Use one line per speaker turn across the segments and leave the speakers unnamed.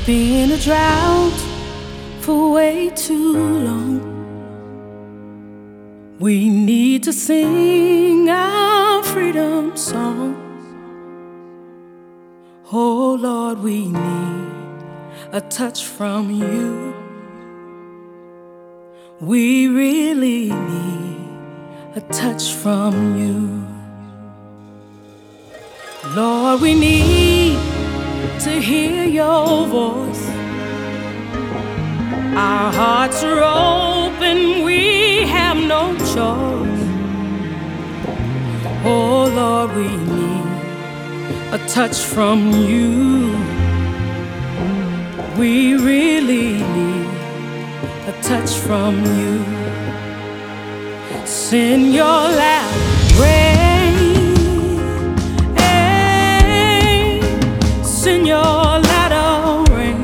been a drought for way too long. We need to sing our freedom song. Oh Lord, we need a touch from you. We really need a touch from you. Lord, we need to hear your voice. Our hearts are open, we have no choice. Oh Lord, we need a touch from you. We really need a touch from you. Send your loud rain, send your latter rain,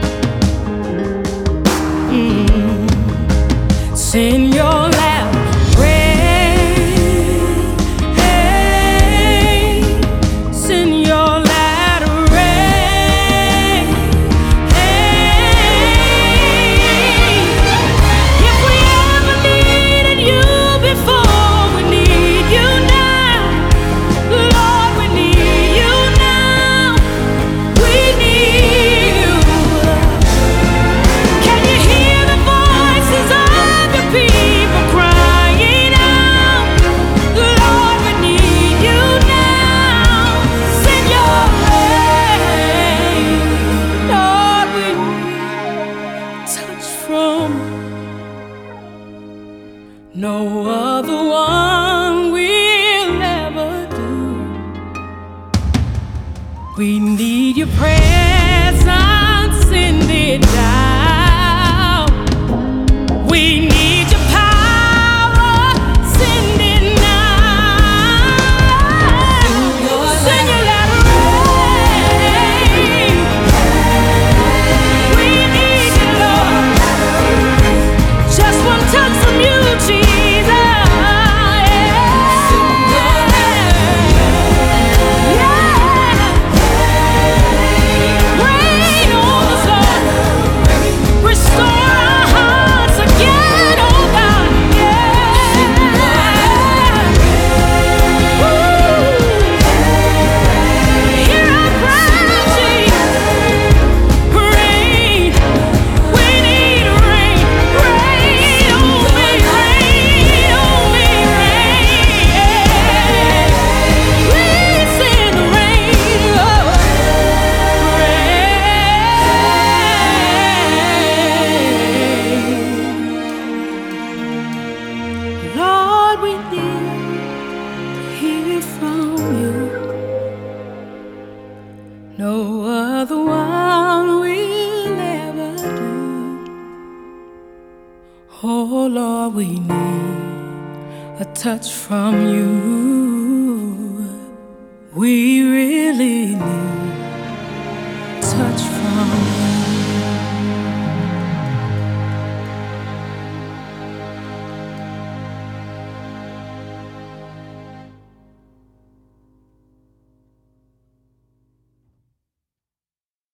send your loud rain, send your latter rain. If we ever needed you before, we need you now. Lord, we need you now. We need you. Can you hear the voices of your people crying out? Lord, we need you now. Send your rain. Lord, we need touch from no other one will ever do. We need your presence, send it down. We need your power, send it now. Send your latter rain. We need you, Lord. Just one touch from you, Jesus. Rain on us, Lord. Restore our hearts again, oh God. Hear our cry, Jesus. Rain. We need rain. Rain on me, rain on me, rain. Please send the rain, oh, rain. Lord, we need to hear from you. No other one will ever do. Oh Lord, we need a touch from you. We really need